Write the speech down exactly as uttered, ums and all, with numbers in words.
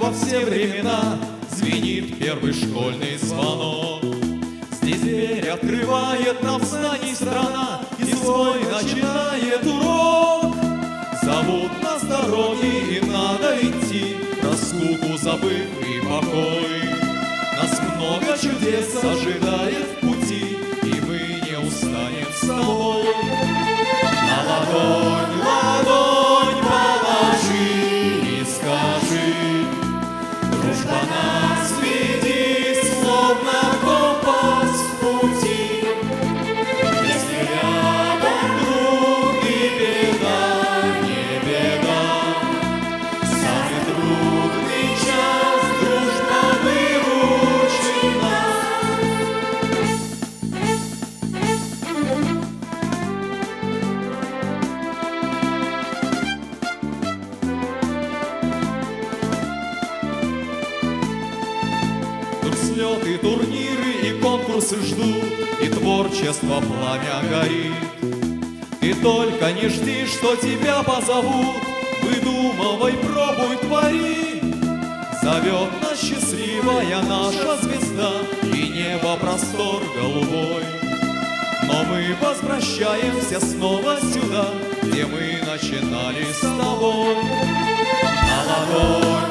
во все времена звенит первый школьный звонок. Здесь дверь открывает нам знаний страна, и свой начинает урок. Зовут нас дороги, и надо идти, про скуку забыв и покой. Нас много чудес ожидает в пути, и мы не устанем с тобой. На ладонь, ладонь положи и скажи: дружба нас веди, словно компас в пути. Если рядом друг, и беда, не беда, самый трудный час дружба выручит нас. Тут слеты, турниры и конкурсы ждут, и творчество пламя горит. Ты только не жди, что тебя позовут, выдумывай, пробуй, твори. Зовет нас счастливая наша звезда, и небо простор голубой. Но мы возвращаемся снова сюда, где мы начинали с тобой. На ладонь